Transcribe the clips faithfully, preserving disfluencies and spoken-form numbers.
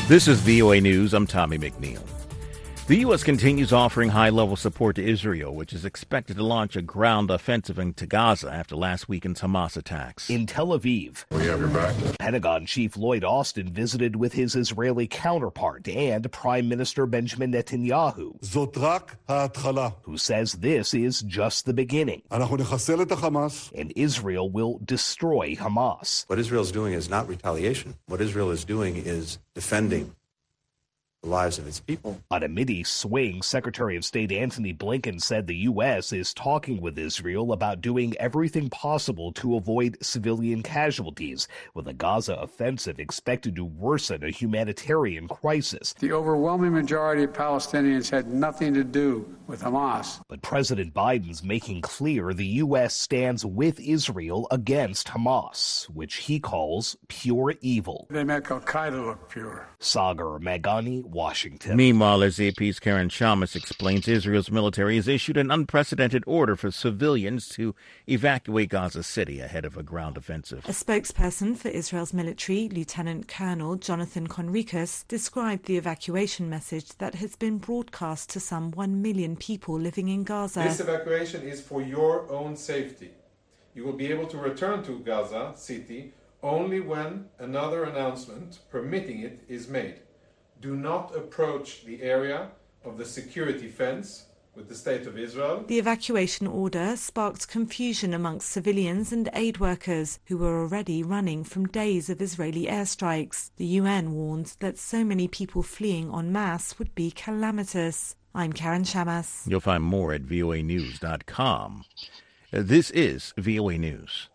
This is V O A News. I'm Tommy McNeil. The U S continues offering high-level support to Israel, which is expected to launch a ground offensive into Gaza after last weekend's Hamas attacks. In Tel Aviv, we have your back. Pentagon Chief Lloyd Austin visited with his Israeli counterpart and Prime Minister Benjamin Netanyahu, זאת רק ההתחלה. who says this is just the beginning. אנחנו נחסל את החמאס. And Israel will destroy Hamas. What Israel is doing is not retaliation. What Israel is doing is defending the lives of its people. On a Mideast swing, Secretary of State Antony Blinken said the U S is talking with Israel about doing everything possible to avoid civilian casualties, with a Gaza offensive expected to worsen a humanitarian crisis. The overwhelming majority of Palestinians had nothing to do with Hamas. But President Biden's making clear the U S stands with Israel against Hamas, which he calls pure evil. They make al-Qaeda look pure. Sagar Magani, Washington. Meanwhile, as A P's Karen Shamas explains, Israel's military has issued an unprecedented order for civilians to evacuate Gaza City ahead of a ground offensive. A spokesperson for Israel's military, Lieutenant Colonel Jonathan Conricus, described the evacuation message that has been broadcast to some one million people living in Gaza. This evacuation is for your own safety. You will be able to return to Gaza City only when another announcement permitting it is made. Do not approach the area of the security fence with the State of Israel. The evacuation order sparked confusion amongst civilians and aid workers who were already running from days of Israeli airstrikes. The U N warned that so many people fleeing en masse would be calamitous. I'm Karen Shamas. You'll find more at V O A news dot com. This is V O A News.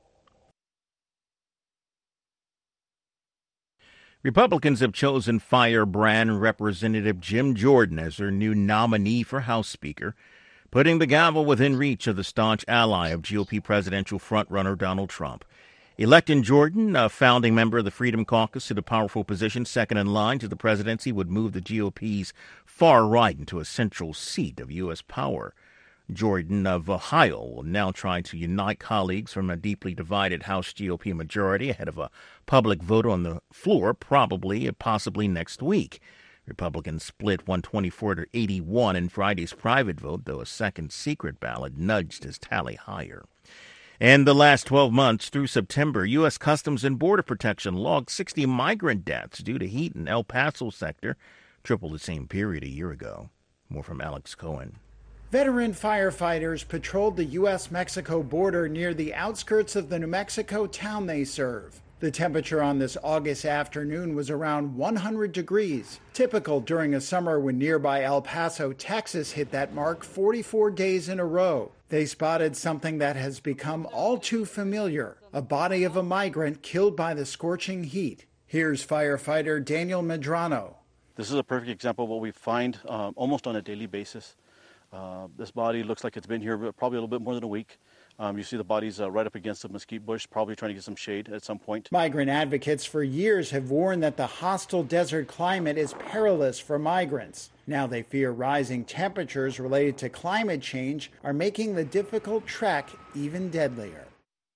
Republicans have chosen firebrand Representative Jim Jordan as their new nominee for House Speaker, putting the gavel within reach of the staunch ally of G O P presidential frontrunner Donald Trump. Electing Jordan, a founding member of the Freedom Caucus, to the powerful position second in line to the presidency would move the G O P's far right into a central seat of U S power. Jordan of Ohio will now try to unite colleagues from a deeply divided House G O P majority ahead of a public vote on the floor, probably, possibly next week. Republicans split one twenty-four to eighty-one in Friday's private vote, though a second secret ballot nudged his tally higher. In the last twelve months through September, U S. Customs and Border Protection logged sixty migrant deaths due to heat in El Paso sector, triple the same period a year ago. More from Alex Cohen. Veteran firefighters patrolled the U S Mexico border near the outskirts of the New Mexico town they serve. The temperature on this August afternoon was around one hundred degrees, typical during a summer when nearby El Paso, Texas hit that mark forty-four days in a row. They spotted something that has become all too familiar, a body of a migrant killed by the scorching heat. Here's firefighter Daniel Medrano. This is a perfect example of what we find um, almost on a daily basis. Uh, this body looks like it's been here probably a little bit more than a week. Um, you see the body's uh, right up against a mesquite bush, probably trying to get some shade at some point. Migrant advocates for years have warned that the hostile desert climate is perilous for migrants. Now they fear rising temperatures related to climate change are making the difficult trek even deadlier.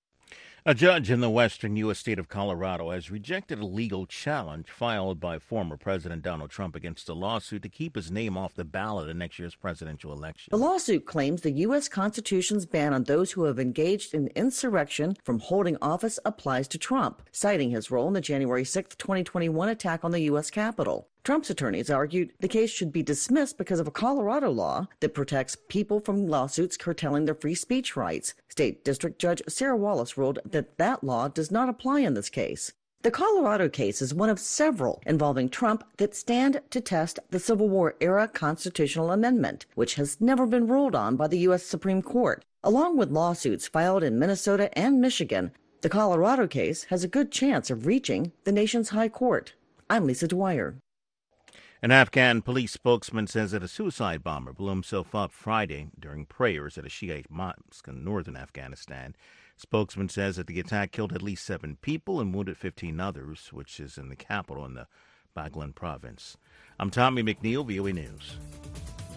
A judge in the western U S state of Colorado has rejected a legal challenge filed by former President Donald Trump against a lawsuit to keep his name off the ballot in next year's presidential election. The lawsuit claims the U S. Constitution's ban on those who have engaged in insurrection from holding office applies to Trump, citing his role in the January sixth, twenty twenty-one attack on the U S. Capitol. Trump's attorneys argued the case should be dismissed because of a Colorado law that protects people from lawsuits curtailing their free speech rights. State District Judge Sarah Wallace ruled that that law does not apply in this case. The Colorado case is one of several involving Trump that stand to test the Civil War-era constitutional amendment, which has never been ruled on by the U S. Supreme Court. Along with lawsuits filed in Minnesota and Michigan, the Colorado case has a good chance of reaching the nation's high court. I'm Lisa Dwyer. An Afghan police spokesman says that a suicide bomber blew himself up Friday during prayers at a Shiite mosque in northern Afghanistan. Spokesman says that the attack killed at least seven people and wounded fifteen others, which is in the capital in the Baghlan province. I'm Tommy McNeil, V O A News.